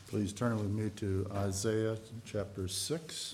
Please turn with me to Isaiah chapter 6.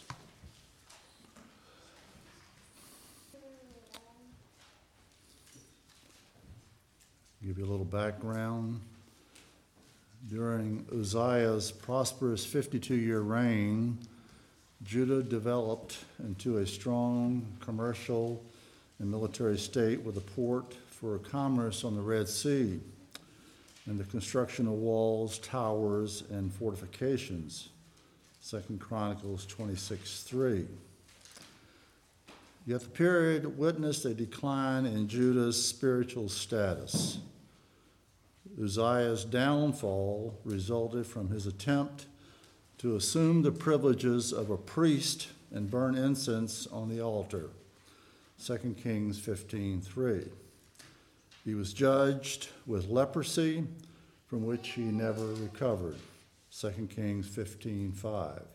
Give you a little background. During Uzziah's prosperous 52-year reign, Judah developed into a strong commercial and military state with a port for commerce on the Red Sea and the construction of walls, towers, and fortifications. 2 Chronicles 26:3. Yet the period witnessed a decline in Judah's spiritual status. Uzziah's downfall resulted from his attempt to assume the privileges of a priest and burn incense on the altar. 2 Kings 15:3. He was judged with leprosy, from which he never recovered. 2 Kings 15:5.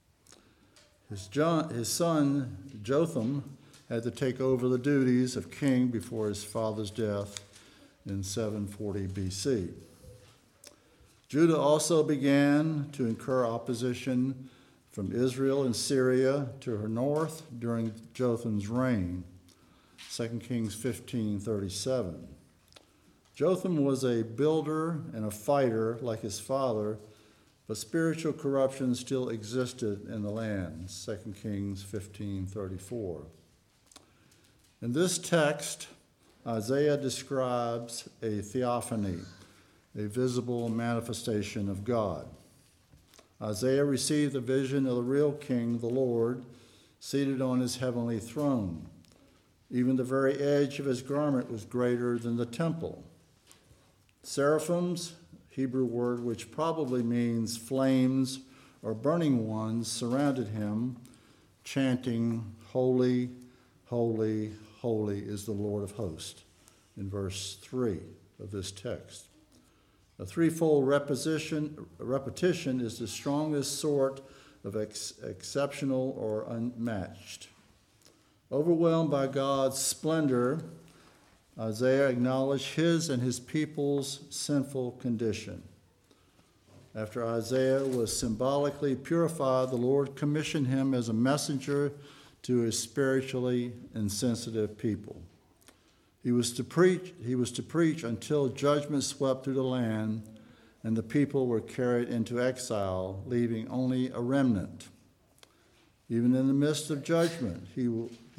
His son Jotham had to take over the duties of king before his father's death in 740 BC. Judah also began to incur opposition from Israel and Syria to her north during Jotham's reign. 2 Kings 15:37. Jotham was a builder and a fighter like his father, but spiritual corruption still existed in the land. 2 Kings 15:34. In this text, Isaiah describes a theophany, a visible manifestation of God. Isaiah received a vision of the real king, the Lord, seated on his heavenly throne. Even the very edge of his garment was greater than the temple. Seraphims, Hebrew word which probably means flames or burning ones, surrounded him, chanting, "Holy, holy, holy is the Lord of hosts," in verse 3 of this text. A threefold repetition is the strongest sort of exceptional or unmatched. Overwhelmed by God's splendor, Isaiah acknowledged his and his people's sinful condition. After Isaiah was symbolically purified, the Lord commissioned him as a messenger to his spiritually insensitive people. He was to preach until judgment swept through the land and the people were carried into exile, leaving only a remnant. Even in the midst of judgment, he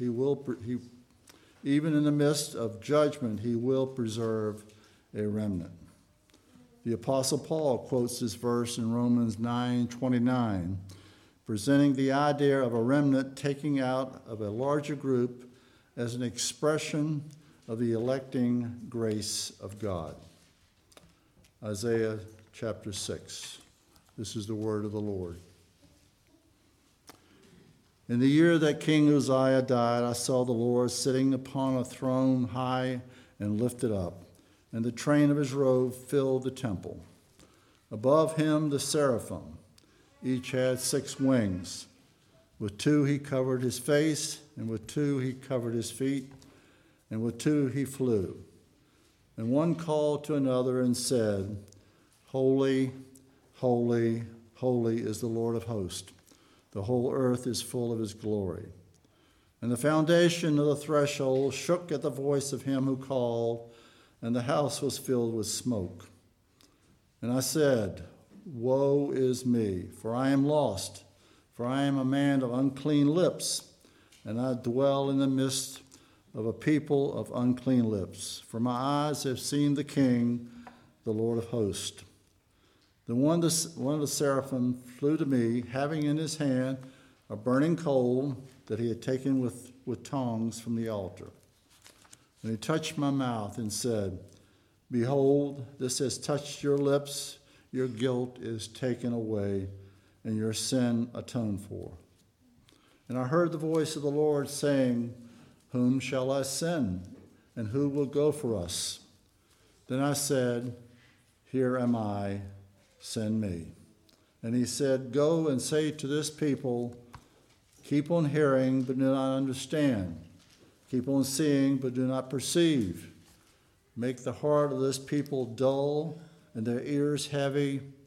will preserve a remnant. The Apostle Paul quotes this verse in Romans 9:29, presenting the idea of a remnant taking out of a larger group as an expression of the electing grace of God. Isaiah chapter 6. This is the word of the Lord. In the year that King Uzziah died, I saw the Lord sitting upon a throne high and lifted up, and the train of his robe filled the temple. Above him the seraphim, each had 6 wings. With 2 he covered his face, and with 2 he covered his feet, and with 2 he flew. And one called to another and said, "Holy, holy, holy is the Lord of hosts. The whole earth is full of his glory." And the foundation of the threshold shook at the voice of him who called, and the house was filled with smoke. And I said, "Woe is me, for I am lost, for I am a man of unclean lips, and I dwell in the midst of a people of unclean lips. For my eyes have seen the King, the Lord of hosts." Then one of the seraphim flew to me, having in his hand a burning coal that he had taken with tongs from the altar. And he touched my mouth and said, "Behold, this has touched your lips. Your guilt is taken away, and your sin atoned for." And I heard the voice of the Lord saying, "Whom shall I send, and who will go for us?" Then I said, "Here am I, send me." And he said, "Go and say to this people, keep on hearing, but do not understand. Keep on seeing, but do not perceive. Make the heart of this people dull and their ears heavy,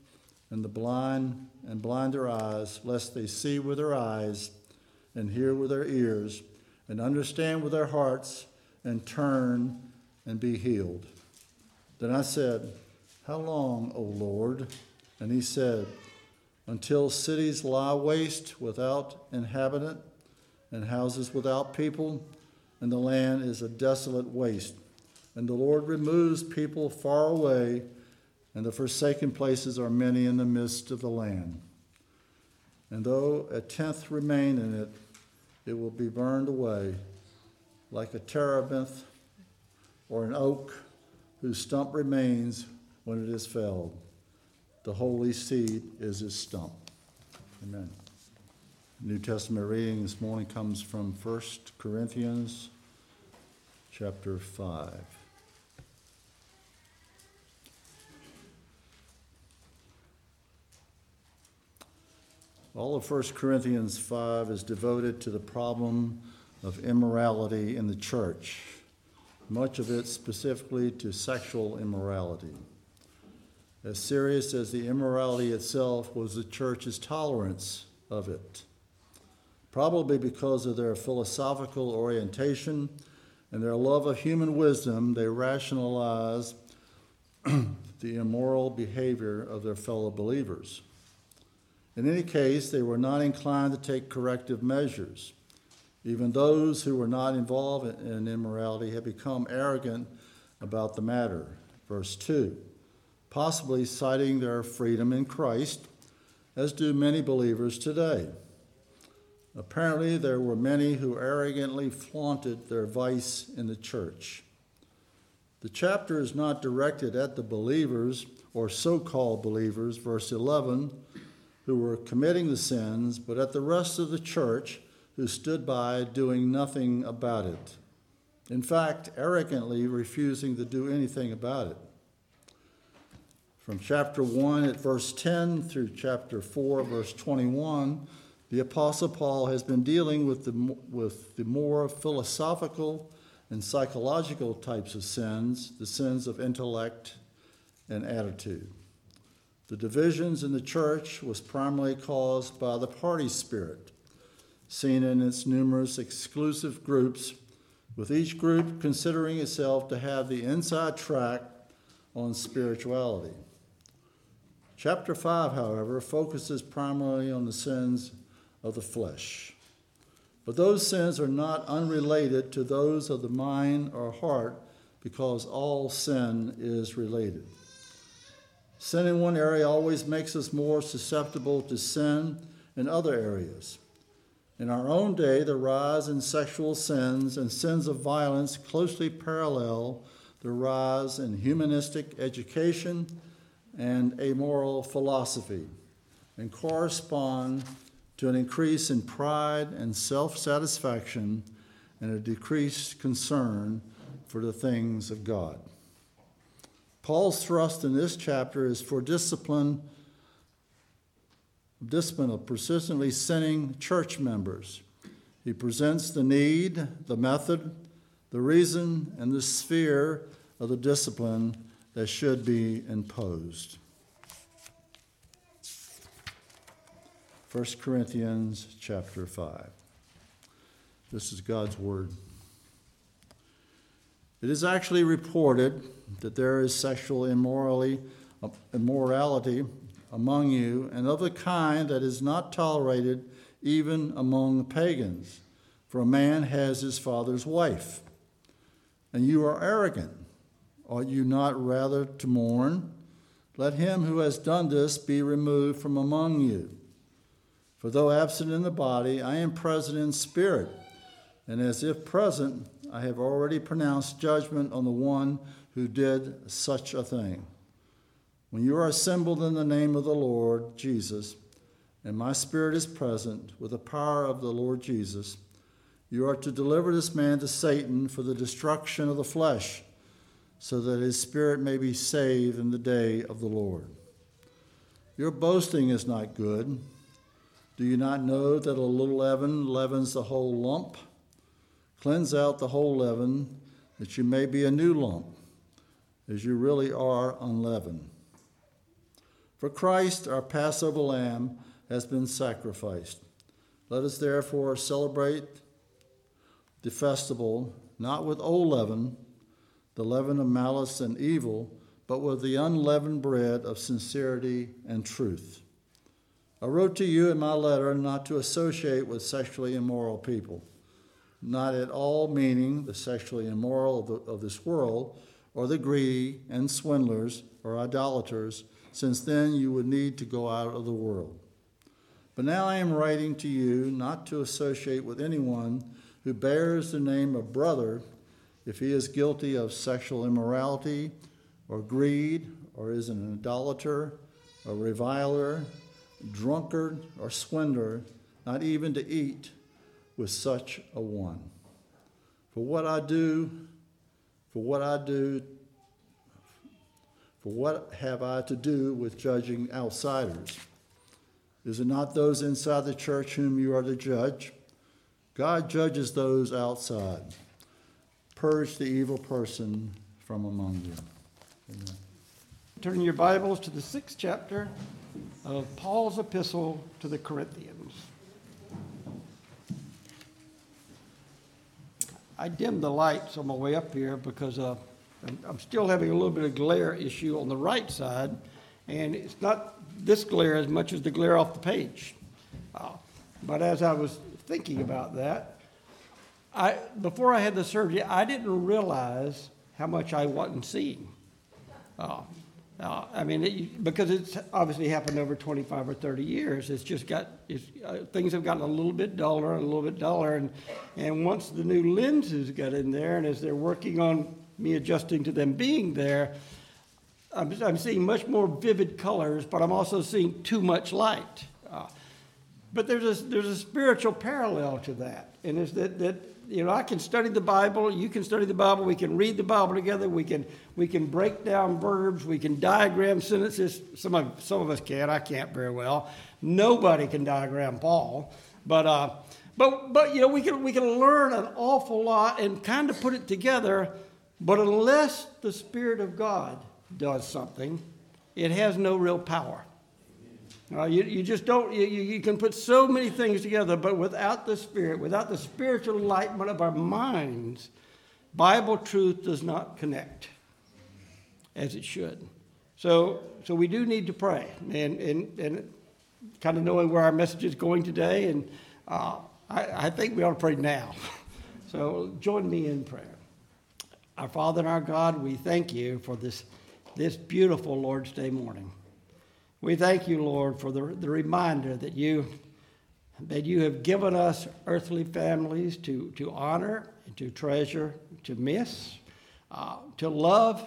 and the blind and blind their eyes, lest they see with their eyes and hear with their ears and understand with their hearts and turn and be healed. Then I said, How long, O Lord? And he said, Until cities lie waste without inhabitant and houses without people, and the land is a desolate waste. And the Lord removes people far away, and the forsaken places are many in the midst of the land. And though a tenth remain in it, it will be burned away, like a terebinth or an oak whose stump remains when it is felled. The holy seed is its stump. Amen. New Testament reading this morning comes from 1 Corinthians chapter 5. All of 1 Corinthians 5 is devoted to the problem of immorality in the church, much of it specifically to sexual immorality. As serious as the immorality itself was the church's tolerance of it. Probably because of their philosophical orientation and their love of human wisdom, they rationalize the immoral behavior of their fellow believers. In any case, they were not inclined to take corrective measures. Even those who were not involved in immorality had become arrogant about the matter. Verse 2, possibly citing their freedom in Christ, as do many believers today. Apparently, there were many who arrogantly flaunted their vice in the church. The chapter is not directed at the believers, or so-called believers, verse 11, who were committing the sins, but at the rest of the church who stood by doing nothing about it. In fact, arrogantly refusing to do anything about it. From chapter 1 at verse 10 through chapter 4, verse 21, the Apostle Paul has been dealing with the more philosophical and psychological types of sins, the sins of intellect and attitude. The divisions in the church was primarily caused by the party spirit, seen in its numerous exclusive groups, with each group considering itself to have the inside track on spirituality. Chapter 5, however, focuses primarily on the sins of the flesh. But those sins are not unrelated to those of the mind or heart, because all sin is related. Sin in one area always makes us more susceptible to sin in other areas. In our own day, the rise in sexual sins and sins of violence closely parallel the rise in humanistic education and amoral philosophy, and correspond to an increase in pride and self-satisfaction and a decreased concern for the things of God. Paul's thrust in this chapter is for discipline of persistently sinning church members. He presents the need, the method, the reason, and the sphere of the discipline that should be imposed. 1 Corinthians chapter 5. This is God's word. It is actually reported that there is sexual immorality among you, and of the kind that is not tolerated even among pagans. For a man has his father's wife. And you are arrogant. Ought you not rather to mourn? Let him who has done this be removed from among you. For though absent in the body, I am present in spirit, and as if present, I have already pronounced judgment on the one who did such a thing. When you are assembled in the name of the Lord Jesus, and my spirit is present with the power of the Lord Jesus, you are to deliver this man to Satan for the destruction of the flesh, so that his spirit may be saved in the day of the Lord. Your boasting is not good. Do you not know that a little leaven leavens the whole lump? Cleanse out the whole leaven, that you may be a new lump, as you really are unleavened. For Christ, our Passover lamb, has been sacrificed. Let us therefore celebrate the festival, not with old leaven, the leaven of malice and evil, but with the unleavened bread of sincerity and truth. I wrote to you in my letter not to associate with sexually immoral people, not at all meaning the sexually immoral of this world, or the greedy and swindlers or idolaters, since then you would need to go out of the world. But now I am writing to you not to associate with anyone who bears the name of brother if he is guilty of sexual immorality or greed, or is an idolater, a reviler, drunkard, or swindler, not even to eat with such a one. For what have I to do with judging outsiders? Is it not those inside the church whom you are to judge? God judges those outside. Purge the evil person from among you. Amen. Turn your Bibles to the 6th chapter of Paul's epistle to the Corinthians. I dimmed the lights on my way up here because I'm still having a little bit of glare issue on the right side, and it's not this glare as much as the glare off the page. But as I was thinking about that, before I had the surgery, I didn't realize how much I wasn't seeing. Because it's obviously happened over 25 or 30 years. It's just things have gotten a little bit duller and a little bit duller. And once the new lenses got in there, and as they're working on me adjusting to them being there, I'm seeing much more vivid colors, but I'm also seeing too much light. But there's a spiritual parallel to that, and it's that I can study the Bible, you can study the Bible, we can read the Bible together, we can break down verbs, we can diagram sentences. Some of us can. I can't very well. Nobody can diagram Paul, but we can learn an awful lot and kind of put it together. But unless the Spirit of God does something, it has no real power. You just don't. You can put so many things together, but without the Spirit, without the spiritual enlightenment of our minds, Bible truth does not connect as it should. So we do need to pray and kind of knowing where our message is going today. And I think we ought to pray now. So join me in prayer. Our Father and our God, we thank you for this beautiful Lord's Day morning. We thank you, Lord, for the reminder that you have given us earthly families to honor, and to treasure, to miss, to love.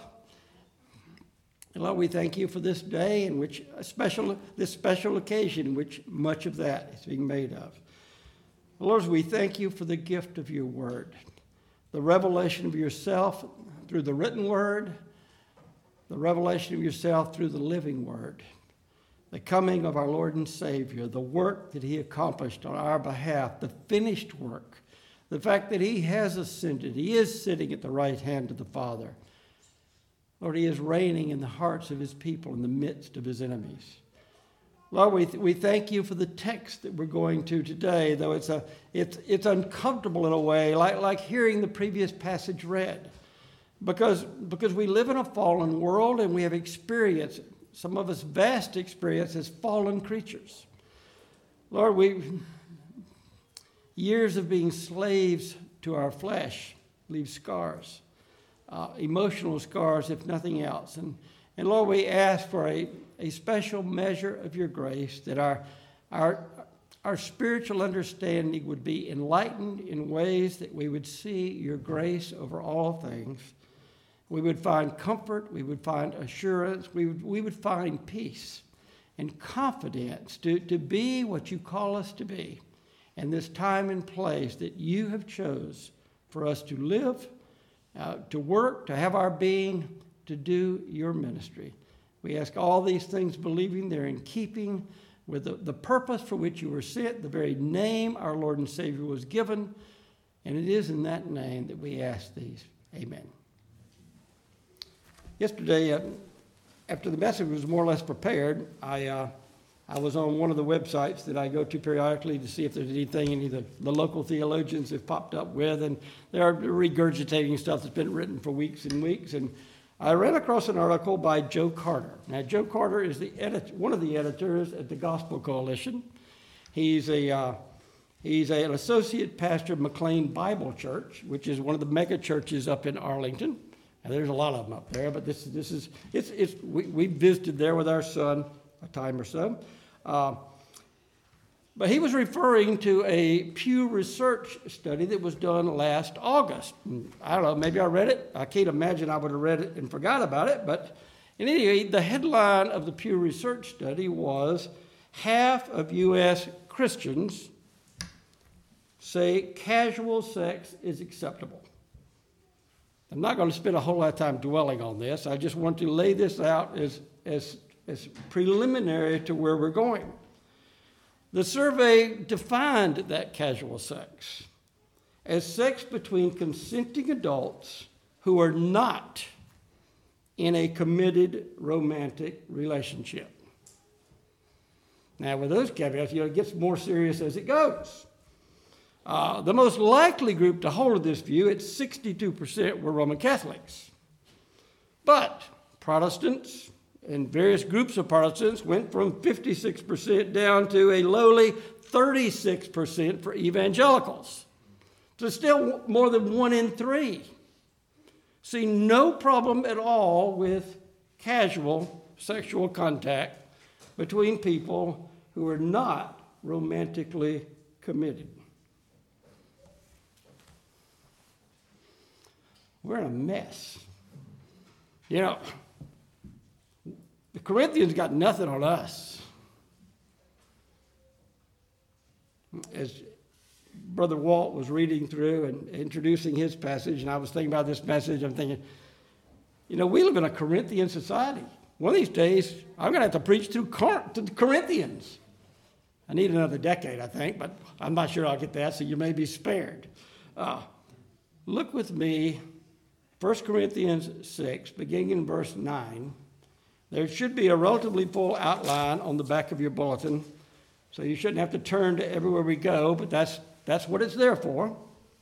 And Lord, we thank you for this day in which this special occasion in which much of that is being made of. Lord, we thank you for the gift of your word, the revelation of yourself through the written word, the revelation of yourself through the living word, the coming of our Lord and Savior, the work that he accomplished on our behalf, the finished work, the fact that he has ascended, he is sitting at the right hand of the Father. Lord, he is reigning in the hearts of his people in the midst of his enemies. Lord, we thank you for the text that we're going to today, though it's uncomfortable in a way, like hearing the previous passage read, because we live in a fallen world and we have experienced, some of us vast experience as fallen creatures. Lord, years of being slaves to our flesh leave scars, emotional scars if nothing else. And Lord, we ask for a special measure of your grace, that our spiritual understanding would be enlightened in ways that we would see your grace over all things. We would find comfort, we would find assurance, we would find peace and confidence to be what you call us to be in this time and place that you have chose for us to live, to work, to have our being, to do your ministry. We ask all these things believing they're in keeping with the purpose for which you were sent, the very name our Lord and Savior was given, and it is in that name that we ask these. Amen. Yesterday, after the message was more or less prepared, I was on one of the websites that I go to periodically to see if there's anything any of the local theologians have popped up with, and they're regurgitating stuff that's been written for weeks and weeks. And I ran across an article by Joe Carter. Now, Joe Carter is one of the editors at the Gospel Coalition. He's an associate pastor of McLean Bible Church, which is one of the mega churches up in Arlington. And there's a lot of them up there, but we visited there with our son a time or so. But he was referring to a Pew Research study that was done last August. I don't know, maybe I read it. I can't imagine I would have read it and forgot about it. But anyway, the headline of the Pew Research study was, half of U.S. Christians say casual sex is acceptable. I'm not going to spend a whole lot of time dwelling on this. I just want to lay this out as preliminary to where we're going. The survey defined that casual sex as sex between consenting adults who are not in a committed romantic relationship. Now, with those caveats, it gets more serious as it goes. The most likely group to hold this view, at 62%, were Roman Catholics. But Protestants and various groups of Protestants went from 56% down to a lowly 36% for evangelicals. So still more than 1 in 3 see no problem at all with casual sexual contact between people who are not romantically committed. We're in a mess. You know, the Corinthians got nothing on us. As Brother Walt was reading through and introducing his passage, and I was thinking about this message, I'm thinking, you know, we live in a Corinthian society. One of these days, I'm going to have to preach to the Corinthians. I need another decade, I think, but I'm not sure I'll get that, so you may be spared. Look with me, 1 Corinthians 6, beginning in verse 9. There should be a relatively full outline on the back of your bulletin, so you shouldn't have to turn to everywhere we go, but that's what it's there for.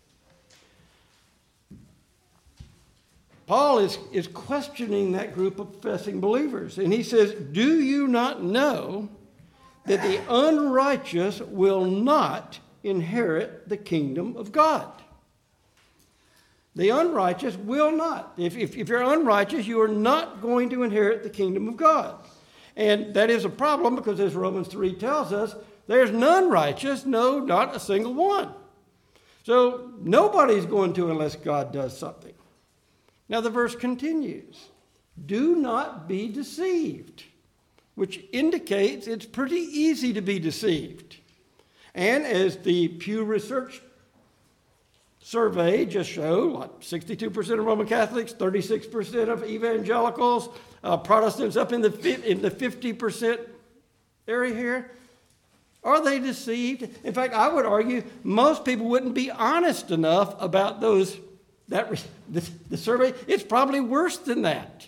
Paul is questioning that group of professing believers, and he says, do you not know that the unrighteous will not inherit the kingdom of God? The unrighteous will not. If you're unrighteous, you are not going to inherit the kingdom of God. And that is a problem because, as Romans 3 tells us, there's none righteous, no, not a single one. So nobody's going to unless God does something. Now the verse continues, do not be deceived, which indicates it's pretty easy to be deceived. And as the Pew Research survey just showed, like 62% of Roman Catholics, 36% of evangelicals, Protestants up in the 50% area here. Are they deceived? In fact, I would argue most people wouldn't be honest enough about the survey. It's probably worse than that.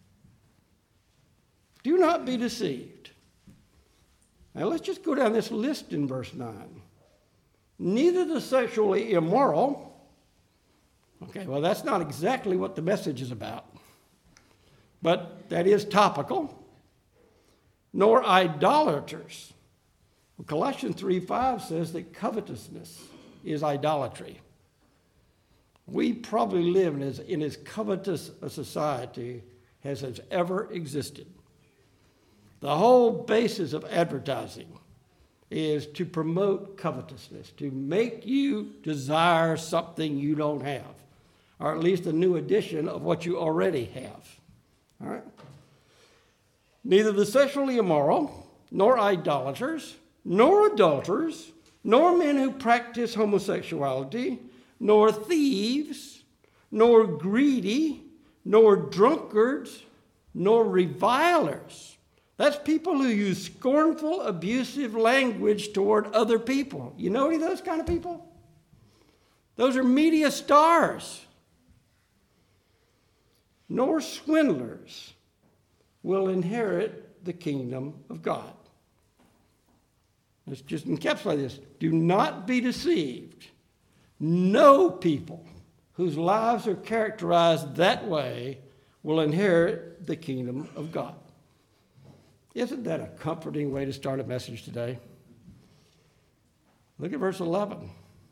Do not be deceived. Now let's just go down this list in verse 9. Neither the sexually immoral. Okay, well, that's not exactly what the message is about, but that is topical. Nor idolaters. Well, Colossians 3:5 says that covetousness is idolatry. We probably live in as covetous a society as has ever existed. The whole basis of advertising is to promote covetousness, to make you desire something you don't have, or at least a new edition of what you already have. All right? Neither the sexually immoral, nor idolaters, nor adulterers, nor men who practice homosexuality, nor thieves, nor greedy, nor drunkards, nor revilers. That's people who use scornful, abusive language toward other people. You know any of those kind of people? Those are media stars. Nor swindlers. will inherit the kingdom of God. Let's just encapsulate this. Do not be deceived. No people whose lives are characterized that way will inherit the kingdom of God. Isn't that a comforting way to start a message today? Look at verse 11.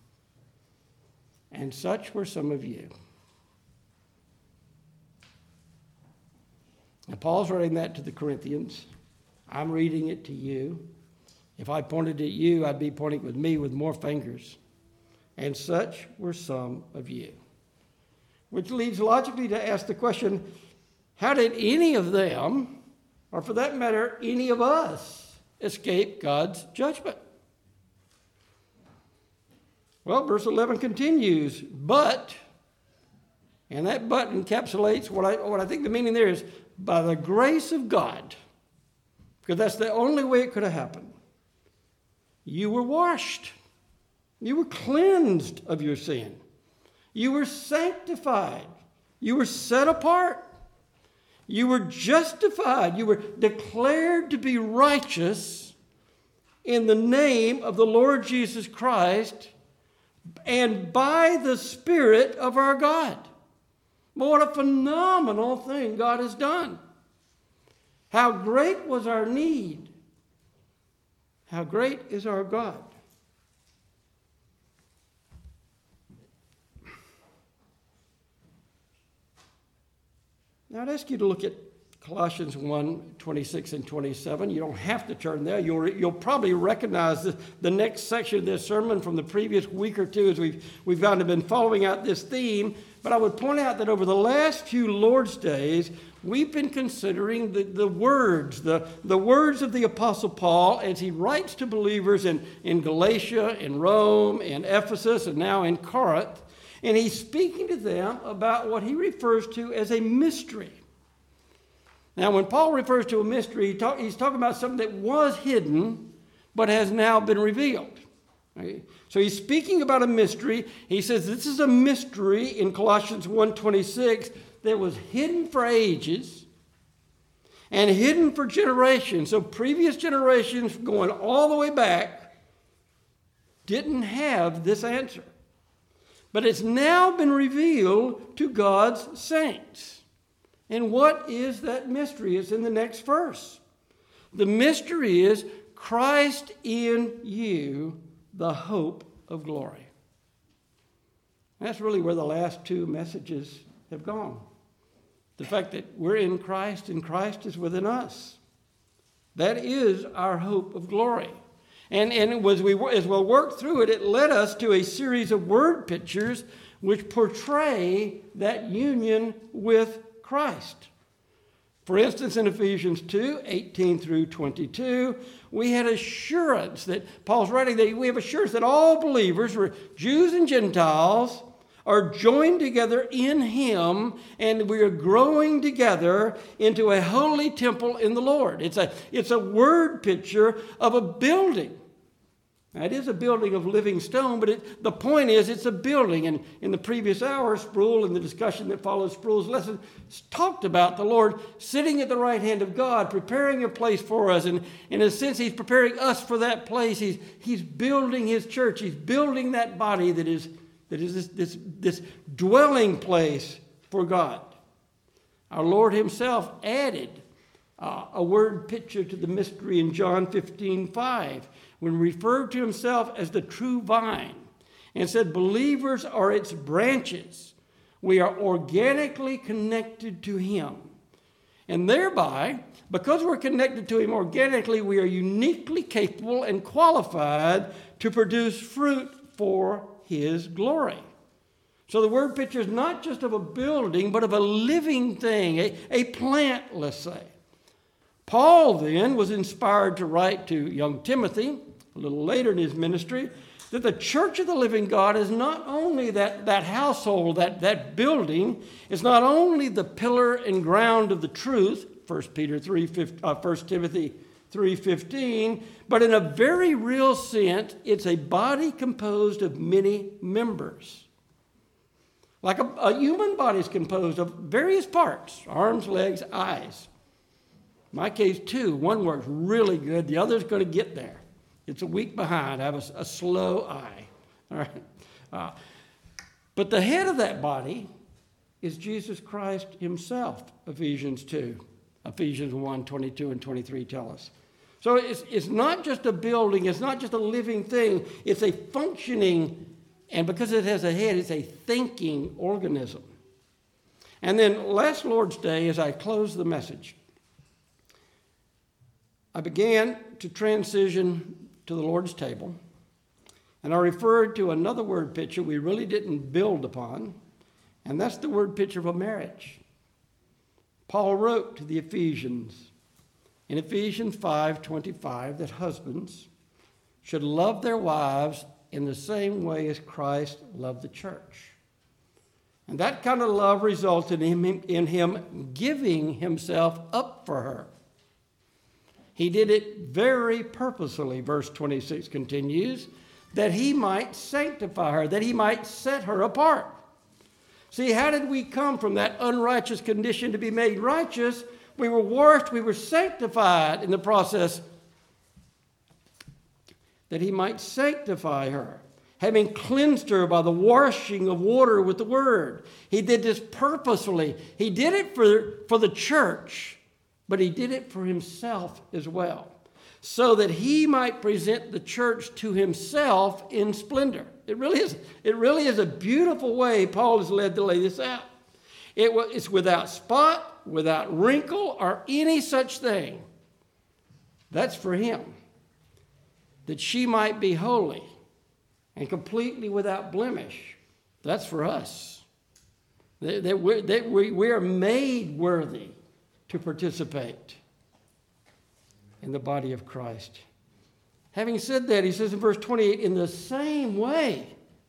And such were some of you. Now, Paul's writing that to the Corinthians. I'm reading it to you. If I pointed at you, I'd be pointing with me with more fingers. And such were some of you. Which leads logically to ask the question, how did any of them, or for that matter, any of us, escape God's judgment? Well, verse 11 continues, but, and that but encapsulates what I think the meaning there is, by the grace of God, because that's the only way it could have happened. You were washed. You were cleansed of your sin. You were sanctified. You were set apart. You were justified. You were declared to be righteous in the name of the Lord Jesus Christ and by the Spirit of our God. But what a phenomenal thing God has done. How great was our need. How great is our God. Now I'd ask you to look at Colossians 1, 26 and 27. You don't have to turn there. You'll probably recognize the next section of this sermon from the previous week or two as we've kind of been following out this theme. But I would point out that over the last few Lord's Days, we've been considering the words of the Apostle Paul as he writes to believers in Galatia, in Rome, in Ephesus, and now in Corinth. And he's speaking to them about what he refers to as a mystery. Now, when Paul refers to a mystery, he's talking about something that was hidden but has now been revealed. Okay? So he's speaking about a mystery. He says this is a mystery in Colossians 1:26 that was hidden for ages and hidden for generations. So previous generations going all the way back didn't have this answer. But it's now been revealed to God's saints. And what is that mystery? It's in the next verse. The mystery is Christ in you, the hope of glory. That's really where the last two messages have gone. The fact that we're in Christ and Christ is within us. That is our hope of glory. And as we'll work through it, it led us to a series of word pictures which portray that union with Christ. For instance, in Ephesians 2, 18 through 22, we had assurance that, Paul's writing that we have assurance that all believers, Jews and Gentiles, are joined together in Him, and we are growing together into a holy temple in the Lord. It's a word picture of a building. Now, it is a building of living stone, but the point is it's a building. And in the previous hour, Sproul, in the discussion that followed Sproul's lesson, talked about the Lord sitting at the right hand of God, preparing a place for us. And in a sense, He's preparing us for that place. He's building His church. He's building that body that is this dwelling place for God. Our Lord Himself added a word picture to the mystery in John 15:5, when referred to Himself as the true vine, and said believers are its branches. We are organically connected to Him. And thereby, because we're connected to Him organically, we are uniquely capable and qualified to produce fruit for His glory. So the word picture is not just of a building, but of a living thing, a plant, let's say. Paul then was inspired to write to young Timothy, a little later in his ministry, that the church of the living God is not only that household, that building, it's not only the pillar and ground of the truth, 1 Timothy 3:15, but in a very real sense, it's a body composed of many members. Like a human body is composed of various parts, arms, legs, eyes. my case, two. One works really good. The other's going to get there. It's a week behind. I have a slow eye. All right. But the head of that body is Jesus Christ himself, Ephesians 2. Ephesians 1, 22 and 23 tell us. So it's not just a building. It's not just a living thing. It's a functioning, and because it has a head, it's a thinking organism. And then last Lord's Day, as I closed the message, I began to transition to the Lord's table, and I referred to another word picture we really didn't build upon, and that's the word picture of a marriage. Paul wrote to the Ephesians in Ephesians 5:25 that husbands should love their wives in the same way as Christ loved the church. And that kind of love resulted in him giving himself up for her. He did it very purposefully, verse 26 continues, that he might sanctify her, that he might set her apart. See, how did we come from that unrighteous condition to be made righteous? We were washed, we were sanctified in the process, that he might sanctify her, having cleansed her by the washing of water with the word. He did this purposefully. He did it for the church, but he did it for himself as well, so that he might present the church to himself in splendor. It really is a beautiful way Paul is led to lay this out. It's without spot, without wrinkle, or any such thing. That's for him, that she might be holy and completely without blemish. That's for us, that we are made worthy to participate in the body of Christ. Having said that, he says in verse 28, in the same way,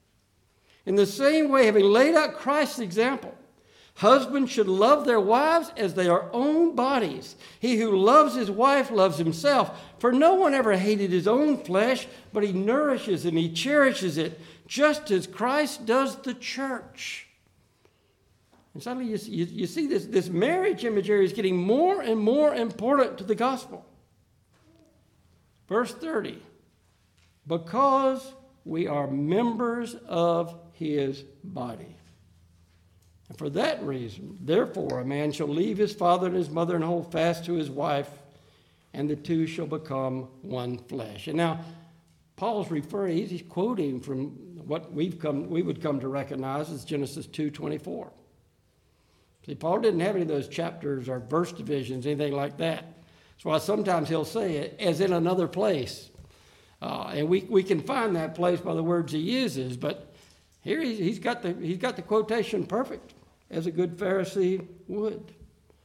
having laid out Christ's example, husbands should love their wives as their own bodies. He who loves his wife loves himself. For no one ever hated his own flesh, but he nourishes and he cherishes it, just as Christ does the church. And suddenly you see this marriage imagery is getting more and more important to the gospel. Verse 30, because we are members of his body. And for that reason, therefore, a man shall leave his father and his mother and hold fast to his wife, and the two shall become one flesh. And now, Paul's referring, he's quoting from what we would come to recognize as Genesis 2:24. See, Paul didn't have any of those chapters or verse divisions, anything like that. That's why sometimes he'll say it as in another place. And we can find that place by the words he uses, but here he's got the quotation perfect, as a good Pharisee would.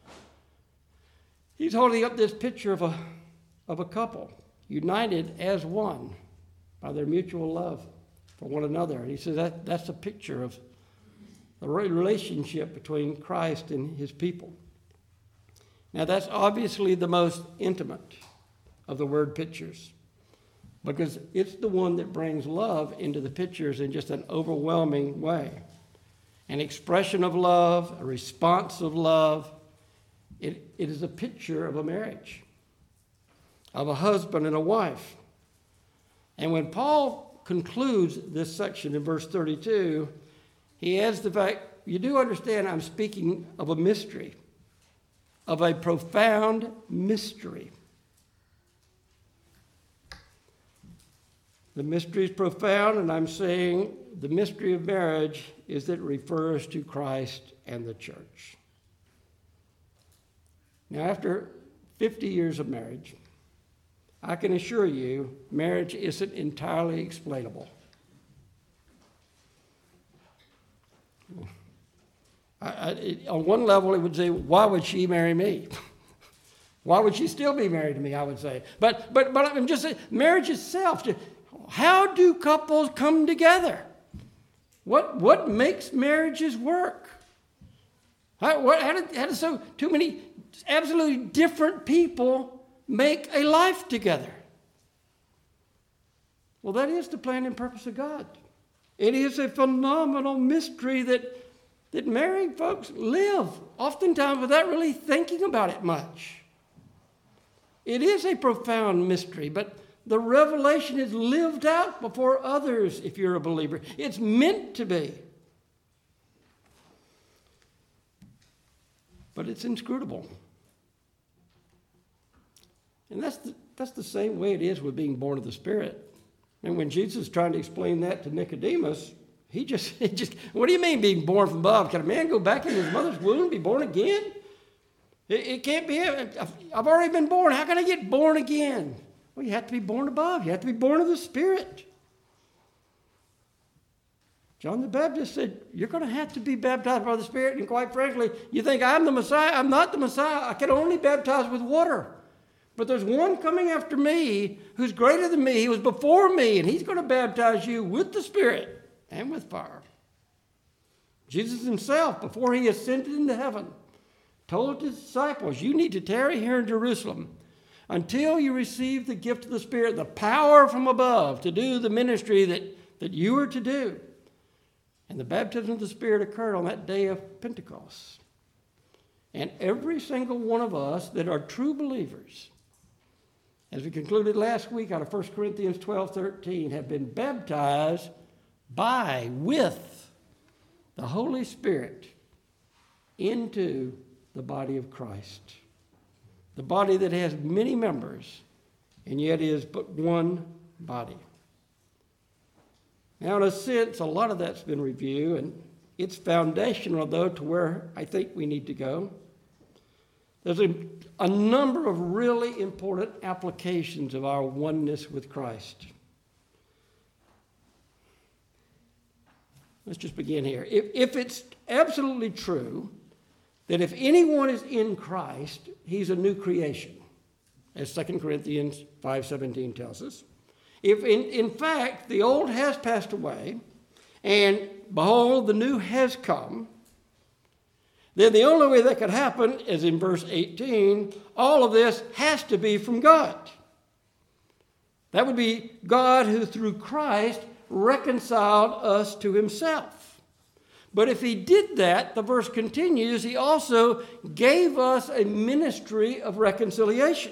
He's holding up this picture of a couple united as one by their mutual love for one another. And he says that's a picture of the relationship between Christ and his people. Now, that's obviously the most intimate of the word pictures, because it's the one that brings love into the pictures in just an overwhelming way. An expression of love, a response of love. It is a picture of a marriage, of a husband and a wife. And when Paul concludes this section in verse 32, he adds the fact, you do understand I'm speaking of a mystery, of a profound mystery. The mystery is profound, and I'm saying the mystery of marriage is that it refers to Christ and the church. Now, after 50 years of marriage, I can assure you marriage isn't entirely explainable. On one level, it would say, why would she marry me? Why would she still be married to me, I would say. But I'm just saying, marriage itself, how do couples come together? What makes marriages work? How does so too many absolutely different people make a life together? Well, that is the plan and purpose of God. It is a phenomenal mystery that married folks live, oftentimes without really thinking about it much. It is a profound mystery, but the revelation is lived out before others if you're a believer. It's meant to be. But it's inscrutable. And that's the same way it is with being born of the Spirit. And when Jesus is trying to explain that to Nicodemus, he just, what do you mean being born from above? Can a man go back in his mother's womb and be born again? It can't be. I've already been born. How can I get born again? Well, you have to be born above. You have to be born of the Spirit. John the Baptist said, you're going to have to be baptized by the Spirit. And quite frankly, you think I'm the Messiah? I'm not the Messiah. I can only baptize with water. But there's one coming after me who's greater than me. He was before me, and he's going to baptize you with the Spirit and with fire. Jesus himself, before he ascended into heaven, told his disciples, you need to tarry here in Jerusalem until you receive the gift of the Spirit, the power from above to do the ministry that you are to do. And the baptism of the Spirit occurred on that day of Pentecost. And every single one of us that are true believers, as we concluded last week out of 1 Corinthians 12:13, have been baptized with the Holy Spirit into the body of Christ. The body that has many members, and yet is but one body. Now, in a sense, a lot of that's been reviewed, and it's foundational, though, to where I think we need to go. There's a number of really important applications of our oneness with Christ. Let's just begin here. If it's absolutely true that if anyone is in Christ, he's a new creation, as 2 Corinthians 5:17 tells us. If in fact the old has passed away, and behold, the new has come, then the only way that could happen is in verse 18, all of this has to be from God. That would be God who through Christ reconciled us to himself. But if he did that, the verse continues, he also gave us a ministry of reconciliation.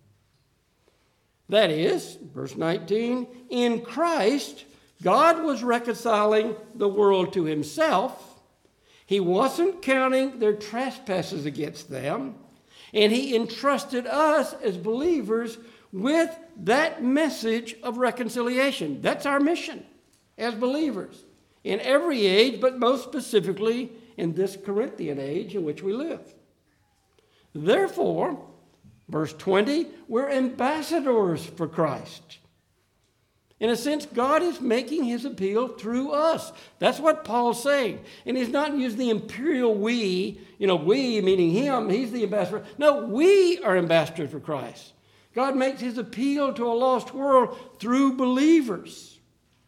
That is, verse 19, in Christ, God was reconciling the world to himself. He wasn't counting their trespasses against them, and he entrusted us as believers with that message of reconciliation. That's our mission as believers in every age, but most specifically in this Corinthian age in which we live. Therefore, verse 20, we're ambassadors for Christ. In a sense, God is making his appeal through us. That's what Paul's saying. And he's not using the imperial we, we meaning him, he's the ambassador. No, we are ambassadors for Christ. God makes his appeal to a lost world through believers.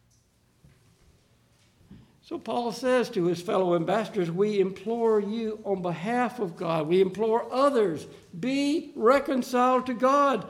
So Paul says to his fellow ambassadors, we implore you on behalf of God. We implore others, be reconciled to God.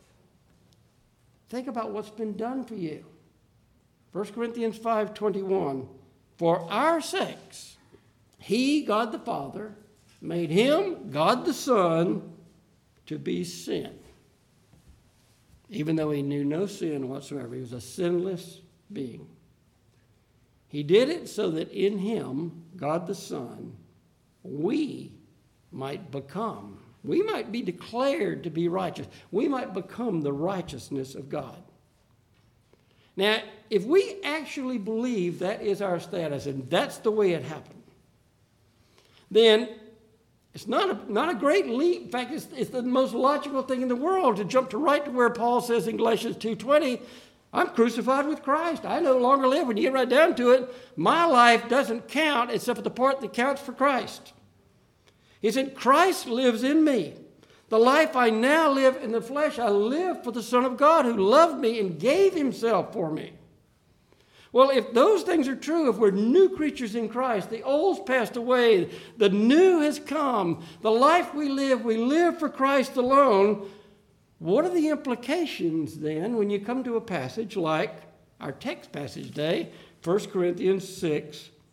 Think about what's been done for you. 1 Corinthians 5:21, for our sakes, he, God the Father, made him, God the Son, to be sin. Even though he knew no sin whatsoever, he was a sinless being. He did it so that in him, God the Son, we might be declared to be righteous. We might become the righteousness of God. Now, if we actually believe that is our status and that's the way it happened, then it's not a great leap. In fact, it's the most logical thing in the world to jump right to where Paul says in Galatians 2:20, I'm crucified with Christ. I no longer live. When you get right down to it, my life doesn't count except for the part that counts for Christ. He said, Christ lives in me. The life I now live in the flesh, I live for the Son of God who loved me and gave himself for me. Well, if those things are true, if we're new creatures in Christ, the old's passed away, the new has come, the life we live for Christ alone, what are the implications then when you come to a passage like our text passage today, 1 Corinthians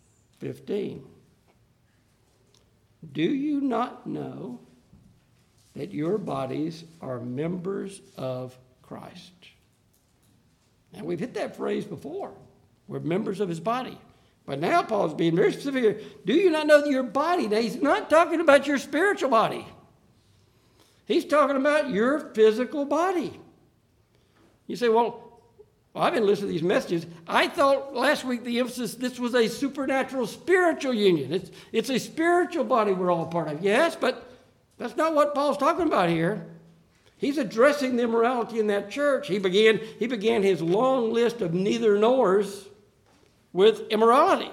6:15? Do you not know that your bodies are members of Christ. Now, we've hit that phrase before. We're members of his body. But now Paul's being very specific here. Do you not know that your body, now he's not talking about your spiritual body. He's talking about your physical body. You say, well, I've been listening to these messages. I thought last week the emphasis, this was a supernatural spiritual union. It's a spiritual body we're all part of. Yes, but that's not what Paul's talking about here. He's addressing the immorality in that church. He began his long list of neither nors with immorality.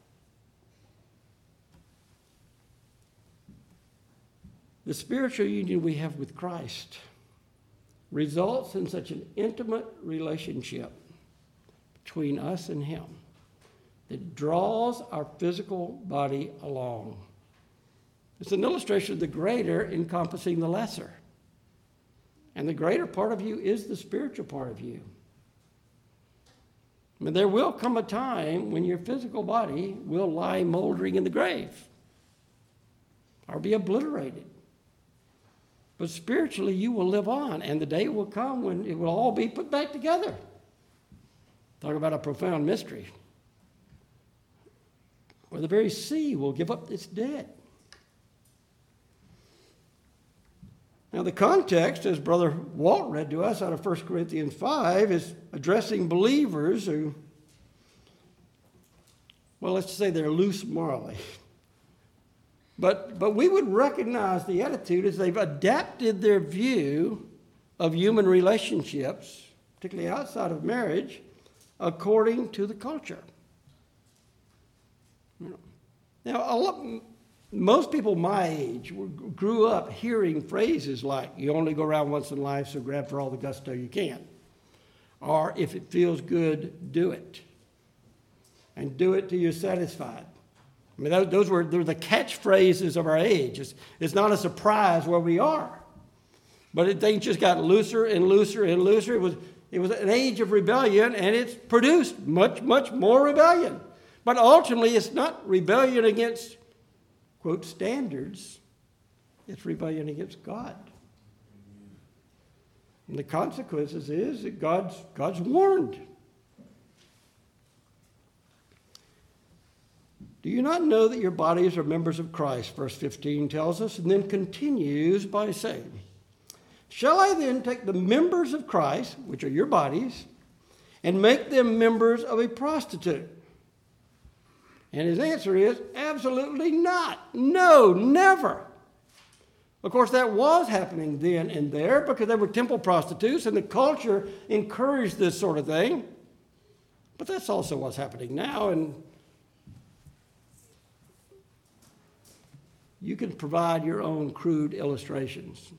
The spiritual union we have with Christ results in such an intimate relationship between us and him that draws our physical body along. It's an illustration of the greater encompassing the lesser. And the greater part of you is the spiritual part of you. I mean, there will come a time when your physical body will lie moldering in the grave or be obliterated. But spiritually, you will live on, and the day will come when it will all be put back together. Talk about a profound mystery. Where the very sea will give up its dead. Now, the context, as Brother Walt read to us out of 1 Corinthians 5, is addressing believers who, well, let's say they're loose morally. But we would recognize the attitude as they've adapted their view of human relationships, particularly outside of marriage, according to the culture. Now, most people my age grew up hearing phrases like, you only go around once in life, so grab for all the gusto you can. Or, if it feels good, do it. And do it till you're satisfied. I mean, they're the catchphrases of our age. It's not a surprise where we are. But things just got looser and looser and looser. It was an age of rebellion, and it's produced much, much more rebellion. But ultimately, it's not rebellion against, quote, standards. It's rebellion against God. And the consequences is that God's warned. Do you not know that your bodies are members of Christ? Verse 15 tells us, and then continues by saying, shall I then take the members of Christ, which are your bodies, and make them members of a prostitute? And his answer is, absolutely not. No, never. Of course, that was happening then and there because they were temple prostitutes, and the culture encouraged this sort of thing. But that's also what's happening now, and you can provide your own crude illustrations.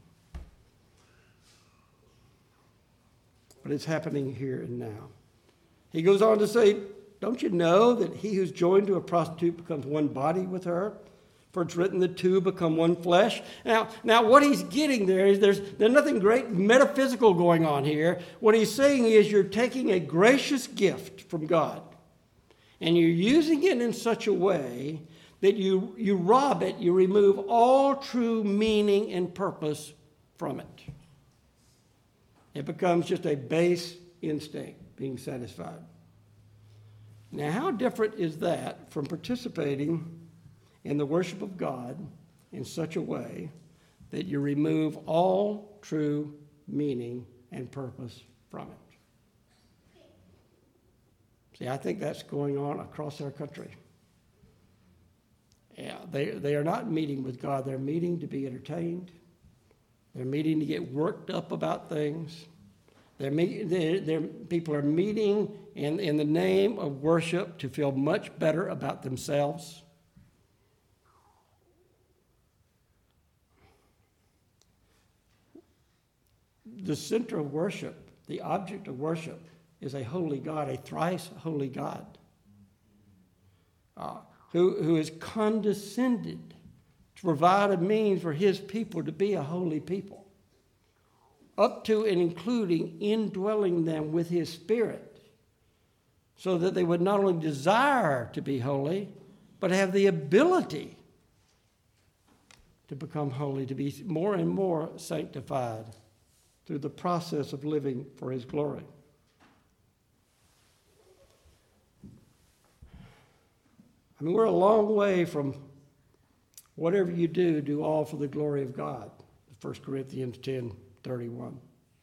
But it's happening here and now. He goes on to say, don't you know that he who's joined to a prostitute becomes one body with her? For it's written, the two become one flesh. Now what he's getting there is there's nothing great metaphysical going on here. What he's saying is you're taking a gracious gift from God, and you're using it in such a way that you rob it, you remove all true meaning and purpose from it. It becomes just a base instinct, being satisfied. Now, how different is that from participating in the worship of God in such a way that you remove all true meaning and purpose from it? See, I think that's going on across our country. Yeah, they are not meeting with God. They're meeting to be entertained. They're meeting to get worked up about things. People are meeting in the name of worship to feel much better about themselves. The center of worship, the object of worship, is a holy God, a thrice holy God, who has condescended to provide a means for his people to be a holy people, up to and including indwelling them with his Spirit, so that they would not only desire to be holy, but have the ability to become holy, to be more and more sanctified through the process of living for his glory. I mean, we're a long way from whatever you do all for the glory of God. 1 Corinthians 10:31.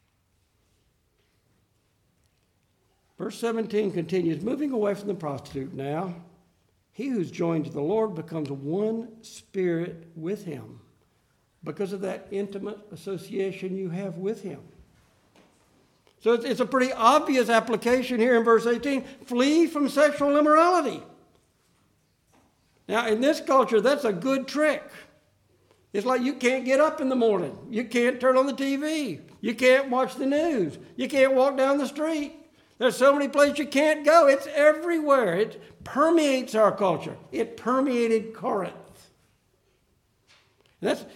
Verse 17 continues, moving away from the prostitute now, he who's joined to the Lord becomes one spirit with him because of that intimate association you have with him. So it's a pretty obvious application here in verse 18. Flee from sexual immorality. Now, in this culture, that's a good trick. It's like you can't get up in the morning. You can't turn on the TV. You can't watch the news. You can't walk down the street. There's so many places you can't go. It's everywhere. It permeates our culture. It permeated Corinth. And that's,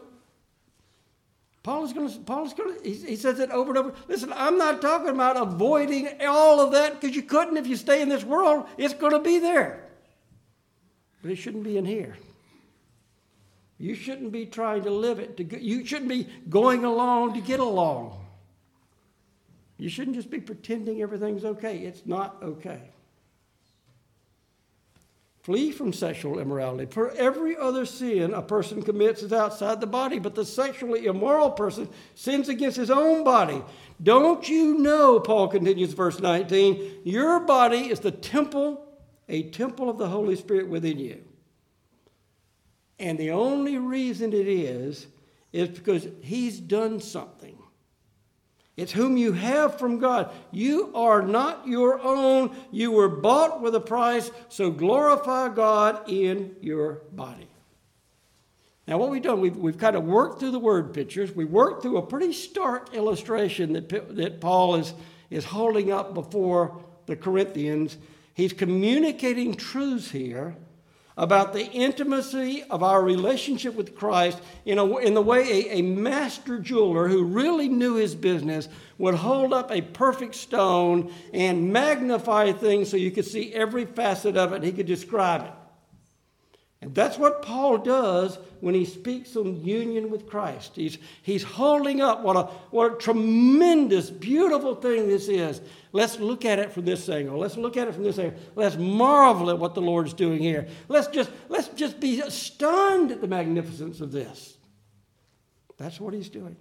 he says it over and over. Listen, I'm not talking about avoiding all of that because you couldn't if you stay in this world. It's going to be there. But it shouldn't be in here. You shouldn't be trying to live it. You shouldn't be going along to get along. You shouldn't just be pretending everything's okay. It's not okay. Flee from sexual immorality. For every other sin a person commits is outside the body, but the sexually immoral person sins against his own body. Don't you know, Paul continues, verse 19, your body is a temple of the Holy Spirit within you. And the only reason it is because he's done something. It's whom you have from God. You are not your own. You were bought with a price, so glorify God in your body. Now, what we've done, we've kind of worked through the word pictures. We worked through a pretty stark illustration that Paul is holding up before the Corinthians. He's communicating truths here about the intimacy of our relationship with Christ in the way a master jeweler who really knew his business would hold up a perfect stone and magnify things so you could see every facet of it and he could describe it. And that's what Paul does when he speaks on union with Christ. He's holding up what a tremendous, beautiful thing this is. Let's look at it from this angle. Let's look at it from this angle. Let's marvel at what the Lord's doing here. Let's just be stunned at the magnificence of this. That's what he's doing.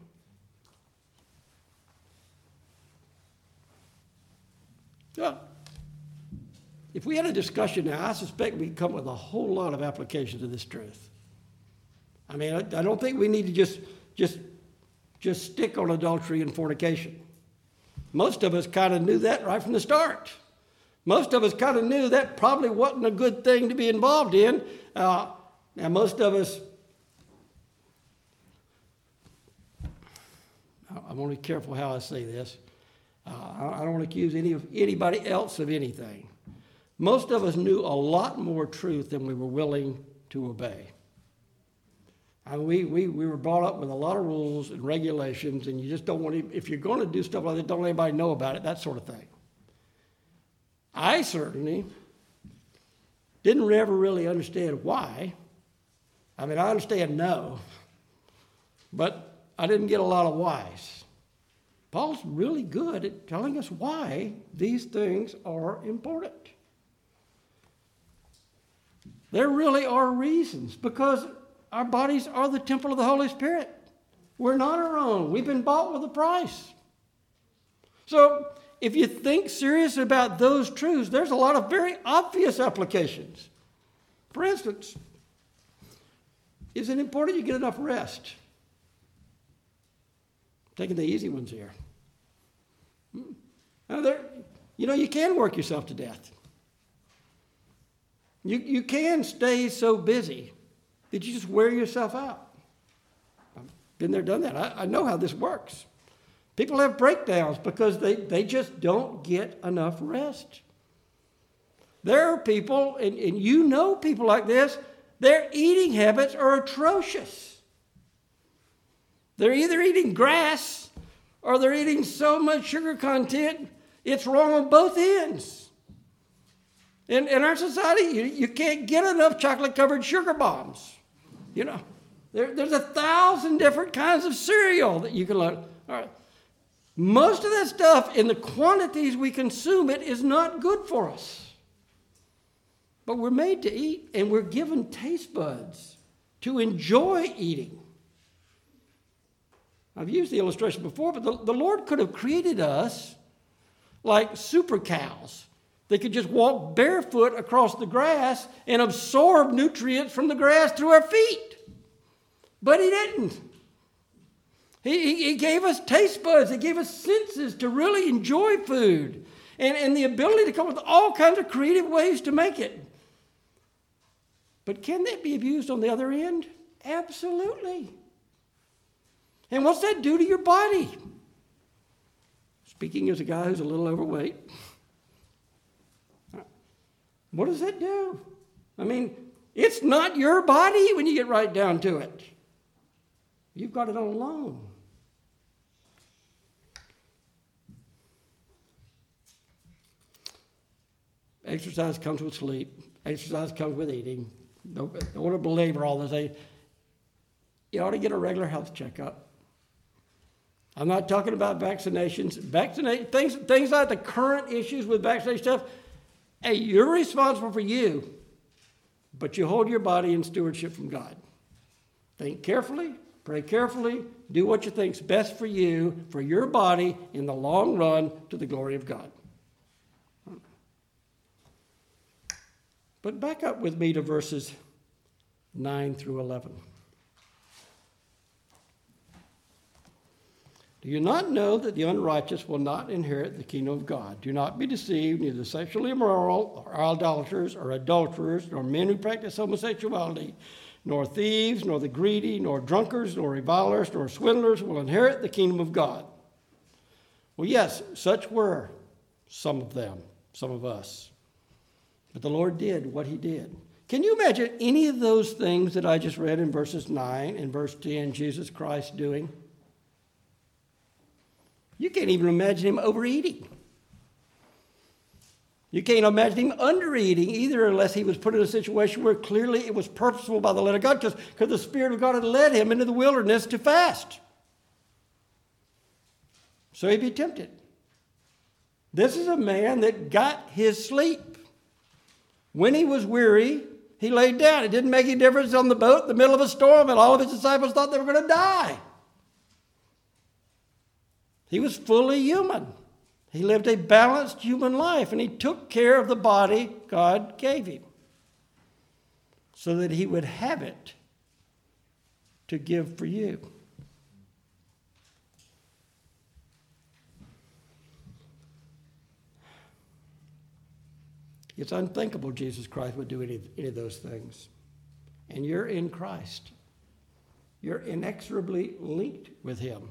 Well, if we had a discussion now, I suspect we'd come with a whole lot of applications of this truth. I mean, I don't think we need to just stick on adultery and fornication. Most of us kind of knew that right from the start. Most of us kind of knew that probably wasn't a good thing to be involved in. Now, most of us, I want to be careful how I say this. I don't want to accuse anybody else of anything. Most of us knew a lot more truth than we were willing to obey. And we were brought up with a lot of rules and regulations, and you just don't want to, if you're going to do stuff like that, don't let anybody know about it, that sort of thing. I certainly didn't ever really understand why. I mean, I understand no, but I didn't get a lot of whys. Paul's really good at telling us why these things are important. There really are reasons, because our bodies are the temple of the Holy Spirit. We're not our own. We've been bought with a price. So if you think seriously about those truths, there's a lot of very obvious applications. For instance, is it important you get enough rest? I'm taking the easy ones here. Now you can work yourself to death. You can stay so busy that you just wear yourself out. I've been there, done that. I know how this works. People have breakdowns because they just don't get enough rest. There are people, and you know people like this, their eating habits are atrocious. They're either eating grass or they're eating so much sugar content, it's wrong on both ends. In our society, you can't get enough chocolate-covered sugar bombs, There's 1,000 different kinds of cereal that you can learn. All right. Most of that stuff, in the quantities we consume it, is not good for us. But we're made to eat, and we're given taste buds to enjoy eating. I've used the illustration before, but the Lord could have created us like super cows. They could just walk barefoot across the grass and absorb nutrients from the grass through our feet. But He didn't. He gave us taste buds. He gave us senses to really enjoy food and the ability to come up with all kinds of creative ways to make it. But can that be abused on the other end? Absolutely. And what's that do to your body? Speaking as a guy who's a little overweight, what does that do? I mean, it's not your body when you get right down to it. You've got it on loan. Exercise comes with sleep. Exercise comes with eating. Don't want to belabor all this. You ought to get a regular health checkup. I'm not talking about vaccinations. Things like the current issues with vaccination stuff, hey, you're responsible for you, but you hold your body in stewardship from God. Think carefully, pray carefully, do what you think's best for you, for your body, in the long run, to the glory of God. But back up with me to verses 9 through 11. Do you not know that the unrighteous will not inherit the kingdom of God? Do not be deceived, neither sexually immoral, or idolaters, or adulterers, nor men who practice homosexuality, nor thieves, nor the greedy, nor drunkards, nor revilers, nor swindlers will inherit the kingdom of God. Well, yes, such were some of them, some of us. But the Lord did what He did. Can you imagine any of those things that I just read in verses 9 and verse 10, Jesus Christ doing? You can't even imagine Him overeating. You can't imagine Him undereating either, unless He was put in a situation where clearly it was purposeful by the letter of God, because the Spirit of God had led Him into the wilderness to fast. So He'd be tempted. This is a man that got his sleep. When he was weary, he laid down. It didn't make any difference on the boat in the middle of a storm, and all of his disciples thought they were going to die. He was fully human. He lived a balanced human life, and he took care of the body God gave him so that he would have it to give for you. It's unthinkable Jesus Christ would do any of those things. And you're in Christ. You're inexorably linked with Him.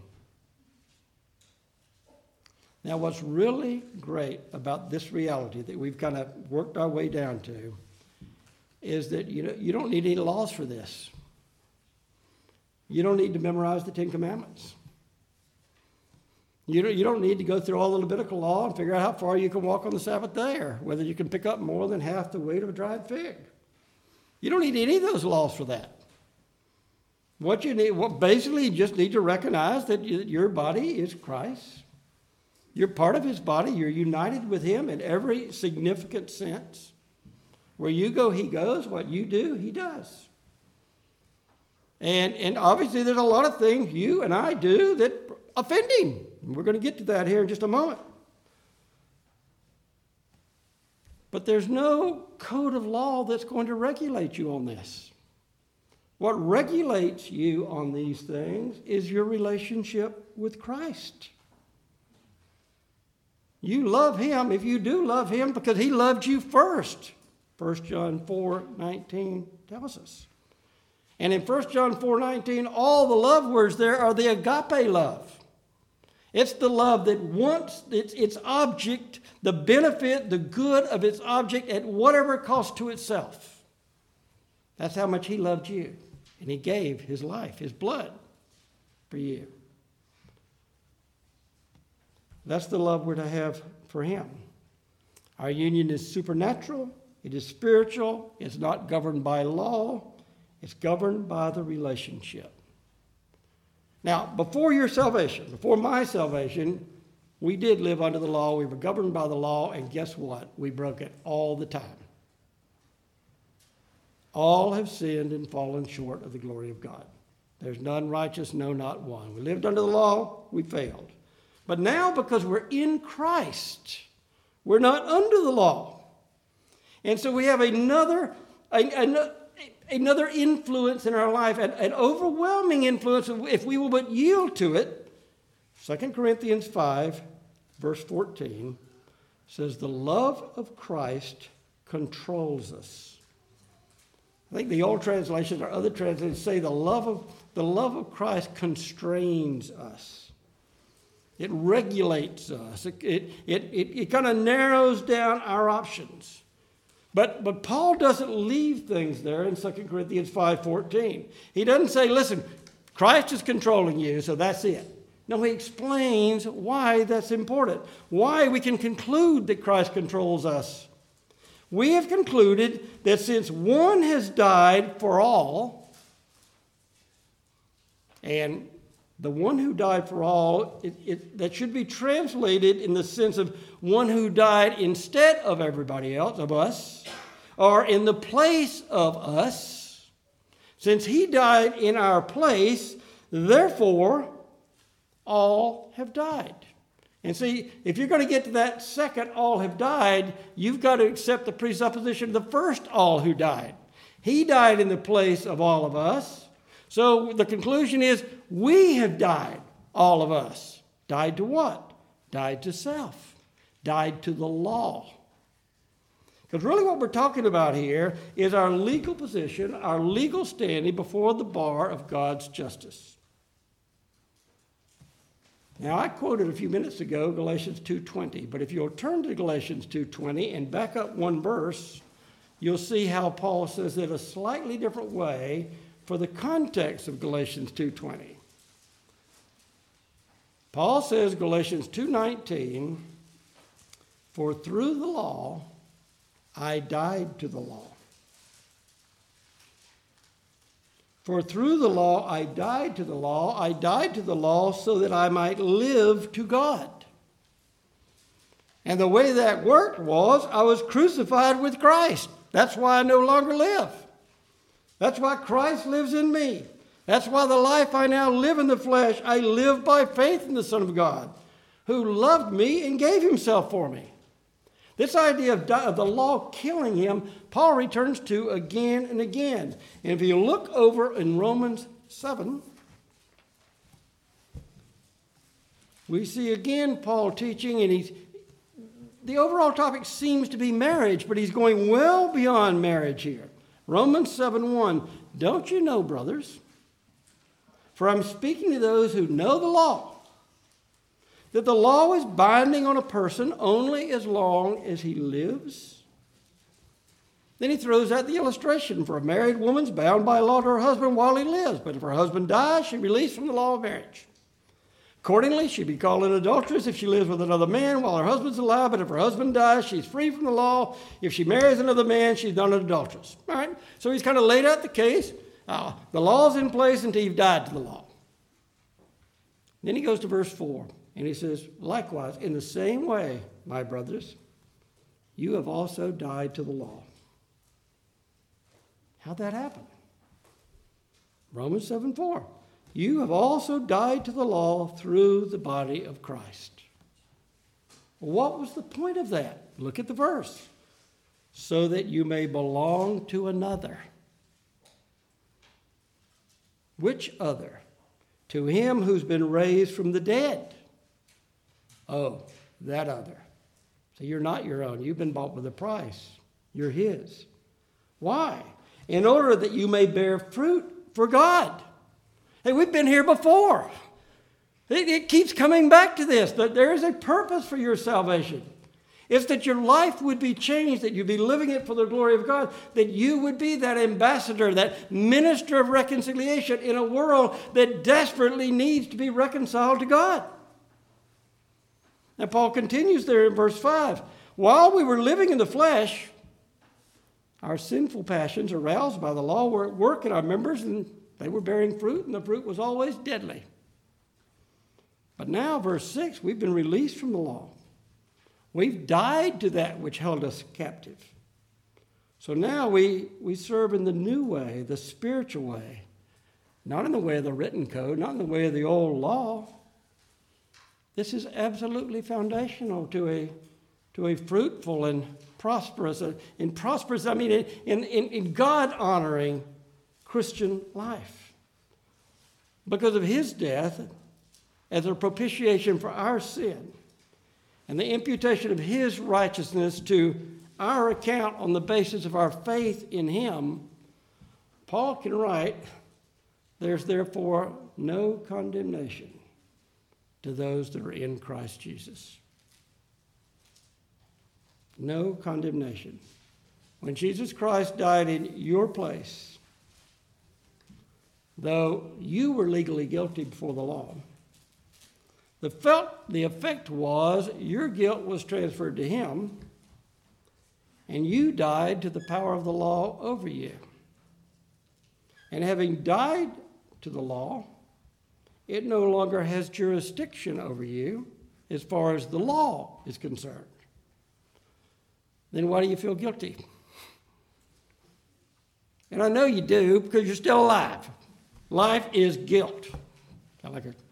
Now, what's really great about this reality that we've kind of worked our way down to is that you don't need any laws for this. You don't need to memorize the Ten Commandments. You don't need to go through all the Levitical law and figure out how far you can walk on the Sabbath day, or whether you can pick up more than half the weight of a dried fig. You don't need any of those laws for that. Basically, you just need to recognize that your body is Christ. You're part of His body. You're united with Him in every significant sense. Where you go, He goes. What you do, He does. And obviously, there's a lot of things you and I do that offend Him. We're going to get to that here in just a moment. But there's no code of law that's going to regulate you on this. What regulates you on these things is your relationship with Christ. You love Him if you do love Him because He loved you first. 1 John 4:19 tells us. And in 1 John 4:19, all the love words there are the agape love. It's the love that wants its object, the benefit, the good of its object at whatever cost to itself. That's how much He loved you. And He gave His life, His blood for you. That's the love we're to have for Him. Our union is supernatural. It is spiritual. It's not governed by law. It's governed by the relationship. Now, before your salvation, before my salvation, we did live under the law. We were governed by the law, and guess what? We broke it all the time. All have sinned and fallen short of the glory of God. There's none righteous, no, not one. We lived under the law, we failed. But now, because we're in Christ, we're not under the law. And so we have another influence in our life, an overwhelming influence, if we will but yield to it. 2 Corinthians 5, verse 14, says, the love of Christ controls us. I think the old translations or other translations say the love of Christ constrains us. It regulates us. It kind of narrows down our options. But Paul doesn't leave things there in 2 Corinthians 5:14. He doesn't say, listen, Christ is controlling you, so that's it. No, he explains why that's important, why we can conclude that Christ controls us. We have concluded that since one has died for all, and the one who died for all, that should be translated in the sense of one who died instead of everybody else, of us, or in the place of us. Since he died in our place, therefore, all have died. And see, if you're going to get to that second, all have died, you've got to accept the presupposition of the first, all who died. He died in the place of all of us. So the conclusion is, we have died, all of us. Died to what? Died to self. Died to the law. Because really what we're talking about here is our legal position, our legal standing before the bar of God's justice. Now, I quoted a few minutes ago Galatians 2:20, but if you'll turn to Galatians 2:20 and back up one verse, you'll see how Paul says it a slightly different way for the context of Galatians 2:20. Paul says, Galatians 2:19, for through the law I died to the law. For through the law I died to the law. I died to the law so that I might live to God. And the way that worked was I was crucified with Christ. That's why I no longer live. That's why Christ lives in me. That's why the life I now live in the flesh, I live by faith in the Son of God, who loved me and gave himself for me. This idea of the law killing him, Paul returns to again and again. And if you look over in Romans 7, we see again Paul teaching, and the overall topic seems to be marriage, but he's going well beyond marriage here. Romans 7:1, don't you know, brothers, for I'm speaking to those who know the law, that the law is binding on a person only as long as he lives? Then he throws out the illustration. For a married woman's bound by law to her husband while he lives, but if her husband dies, she's released from the law of marriage. Accordingly, she'd be called an adulteress if she lives with another man while her husband's alive, but if her husband dies, she's free from the law. If she marries another man, she's done an adulteress. All right? So he's kind of laid out the case. The law's in place until you've died to the law. Then he goes to verse 4. And he says, likewise, in the same way, my brothers, you have also died to the law. How'd that happen? Romans 7:4. You have also died to the law through the body of Christ. What was the point of that? Look at the verse. So that you may belong to another. Which other? To him who's been raised from the dead. Oh, that other. So you're not your own. You've been bought with a price. You're his. Why? In order that you may bear fruit for God. Hey, we've been here before. It keeps coming back to this, that there is a purpose for your salvation. It's that your life would be changed, that you'd be living it for the glory of God, that you would be that ambassador, that minister of reconciliation in a world that desperately needs to be reconciled to God. And Paul continues there in verse 5. While we were living in the flesh, Our sinful passions, aroused by the law, were at work in our members, and they were bearing fruit, and the fruit was always deadly. But now, verse 6, we've been released from the law. We've died to that which held us captive. So now we serve in the new way, the spiritual way, not in the way of the written code, not in the way of the old law. This is absolutely foundational to a fruitful and prosperous, in God-honoring Christian life. Because of his death as a propitiation for our sin and the imputation of his righteousness to our account on the basis of our faith in him, Paul can write, "There's therefore no condemnation to those that are in Christ Jesus." No condemnation. When Jesus Christ died in your place, though you were legally guilty before the law, the effect was your guilt was transferred to him, and you died to the power of the law over you. And having died to the law, it no longer has jurisdiction over you as far as the law is concerned. Then why do you feel guilty? And I know you do because you're still alive. Life is guilt. I like it.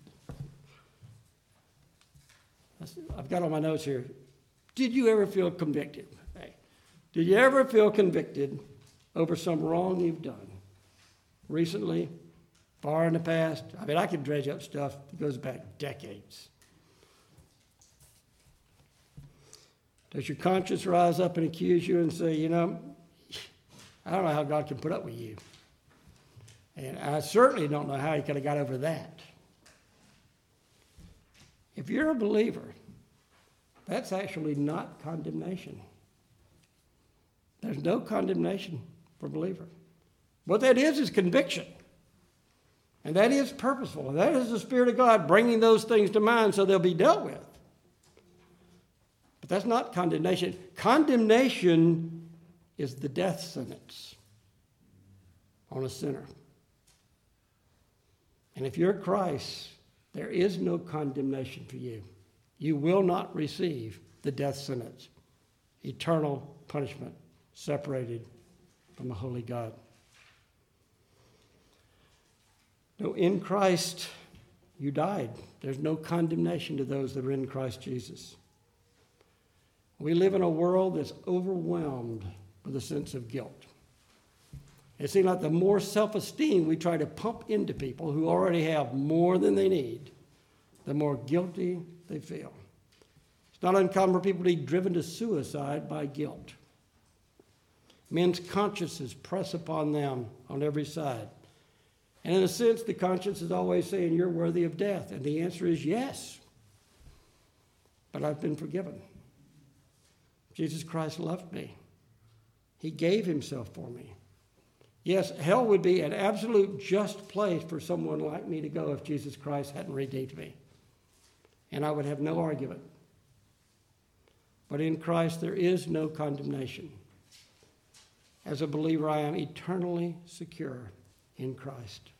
I've got on my notes here. Did you ever feel convicted? Hey, did you ever feel convicted over some wrong you've done? Recently, far in the past? I mean, I could dredge up stuff that goes back decades. Does your conscience rise up and accuse you and say, I don't know how God can put up with you. And I certainly don't know how he could have got over that. If you're a believer, that's actually not condemnation. There's no condemnation for a believer. What that is conviction. And that is purposeful. And that is the Spirit of God bringing those things to mind so they'll be dealt with. But that's not condemnation. Condemnation is the death sentence on a sinner. And if you're Christ, there is no condemnation for you. You will not receive the death sentence, eternal punishment, separated from a holy God. No, in Christ, you died. There's no condemnation to those that are in Christ Jesus. We live in a world that's overwhelmed with a sense of guilt. It seems like the more self-esteem we try to pump into people who already have more than they need, the more guilty they feel. It's not uncommon for people to be driven to suicide by guilt. Men's consciences press upon them on every side. And in a sense, the conscience is always saying, you're worthy of death. And the answer is yes. But I've been forgiven. Jesus Christ loved me. He gave himself for me. Yes, hell would be an absolute just place for someone like me to go if Jesus Christ hadn't redeemed me. And I would have no argument. But in Christ, there is no condemnation. As a believer, I am eternally secure in Christ.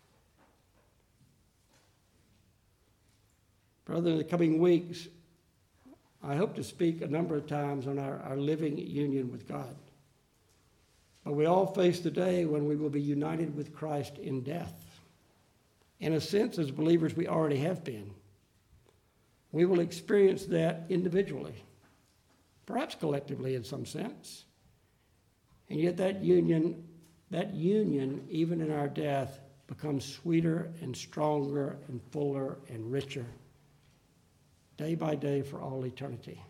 Brother, in the coming weeks, I hope to speak a number of times on our living union with God. But we all face the day when we will be united with Christ in death. In a sense, as believers, we already have been. We will experience that individually, perhaps collectively in some sense. And yet that union, even in our death, becomes sweeter and stronger and fuller and richer, day by day for all eternity.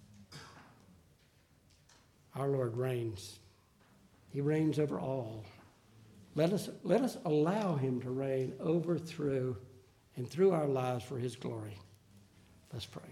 Our Lord reigns. He reigns over all. Let us allow him to reign over, through, and through our lives for his glory. Let's pray.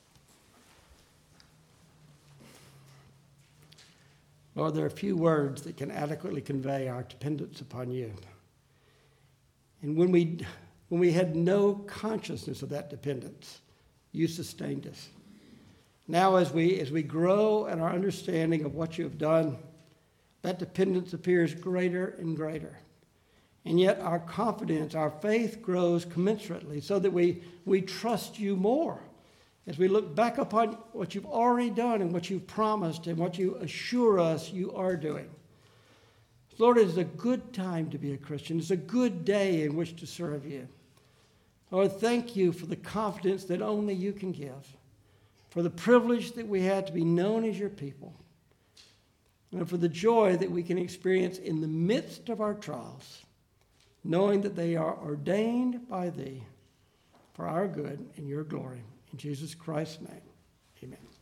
Lord, there are few words that can adequately convey our dependence upon you. And when we had no consciousness of that dependence, you sustained us. Now as we grow in our understanding of what you have done, that dependence appears greater and greater. And yet our confidence, our faith grows commensurately so that we trust you more as we look back upon what you've already done and what you've promised and what you assure us you are doing. Lord, it is a good time to be a Christian. It's a good day in which to serve you. Lord, thank you for the confidence that only you can give, for the privilege that we had to be known as your people, and for the joy that we can experience in the midst of our trials, knowing that they are ordained by thee for our good and your glory. In Jesus Christ's name, amen.